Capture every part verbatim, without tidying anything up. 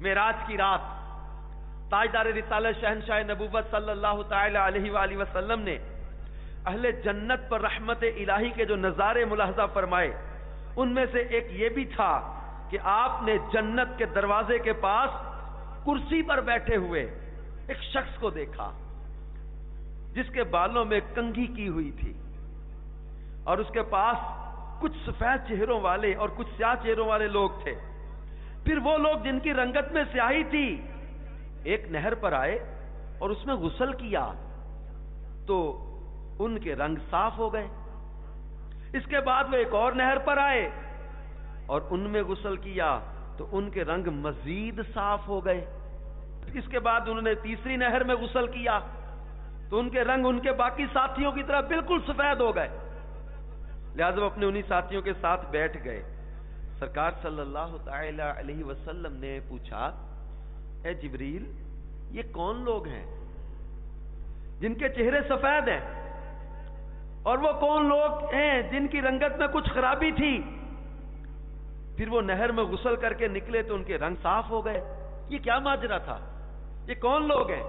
معراج کی رات تاجدار رسالت شہنشاہ نبوت صلی اللہ تعالی علیہ وآلہ وسلم نے اہل جنت پر رحمت الہی کے جو نظارے ملاحظہ فرمائے، ان میں سے ایک یہ بھی تھا کہ آپ نے جنت کے دروازے کے پاس کرسی پر بیٹھے ہوئے ایک شخص کو دیکھا جس کے بالوں میں کنگھی کی ہوئی تھی، اور اس کے پاس کچھ سفید چہروں والے اور کچھ سیاہ چہروں والے لوگ تھے۔ پھر وہ لوگ جن کی رنگت میں سیاہی تھی ایک نہر پر آئے اور اس میں غسل کیا تو ان کے رنگ صاف ہو گئے۔ اس کے بعد وہ ایک اور نہر پر آئے اور ان میں غسل کیا تو ان کے رنگ مزید صاف ہو گئے۔ اس کے بعد انہوں نے تیسری نہر میں غسل کیا تو ان کے رنگ ان کے باقی ساتھیوں کی طرح بالکل سفید ہو گئے۔ لہذا وہ اپنے انہی ساتھیوں کے ساتھ بیٹھ گئے۔ سرکار صلی اللہ تعالی علیہ وسلم نے پوچھا، اے جبریل، یہ کون لوگ ہیں جن کے چہرے سفید ہیں، اور وہ کون لوگ ہیں جن کی رنگت میں کچھ خرابی تھی؟ پھر وہ نہر میں غسل کر کے نکلے تو ان کے رنگ صاف ہو گئے۔ یہ کیا ماجرا تھا؟ یہ کون لوگ ہیں؟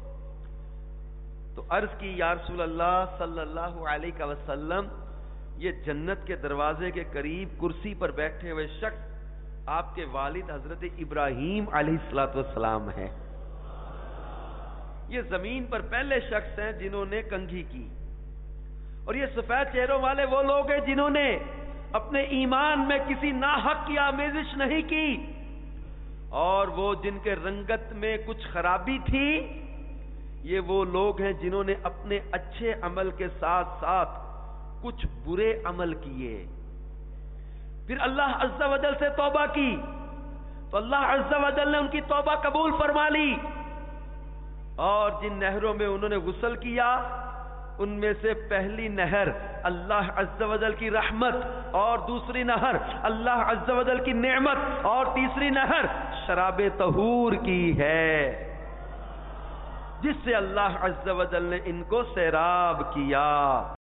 تو عرض کی، یا رسول اللہ صلی اللہ علیہ وسلم، یہ جنت کے دروازے کے قریب کرسی پر بیٹھے ہوئے شخص آپ کے والد حضرت ابراہیم علیہ الصلوۃ والسلام ہیں۔ یہ زمین پر پہلے شخص ہیں جنہوں نے کنگھی کی، اور یہ سفید چہروں والے وہ لوگ ہیں جنہوں نے اپنے ایمان میں کسی ناحق کی آمیزش نہیں کی، اور وہ جن کے رنگت میں کچھ خرابی تھی یہ وہ لوگ ہیں جنہوں نے اپنے اچھے عمل کے ساتھ ساتھ کچھ برے عمل کیے، پھر اللہ عز و جل سے توبہ کی تو اللہ عز و جل نے ان کی توبہ قبول فرما لی، اور جن نہروں میں انہوں نے غسل کیا ان میں سے پہلی نہر اللہ عز و جل کی رحمت، اور دوسری نہر اللہ عز و جل کی نعمت، اور تیسری نہر شراب طہور کی ہے جس سے اللہ عز و جل نے ان کو سیراب کیا۔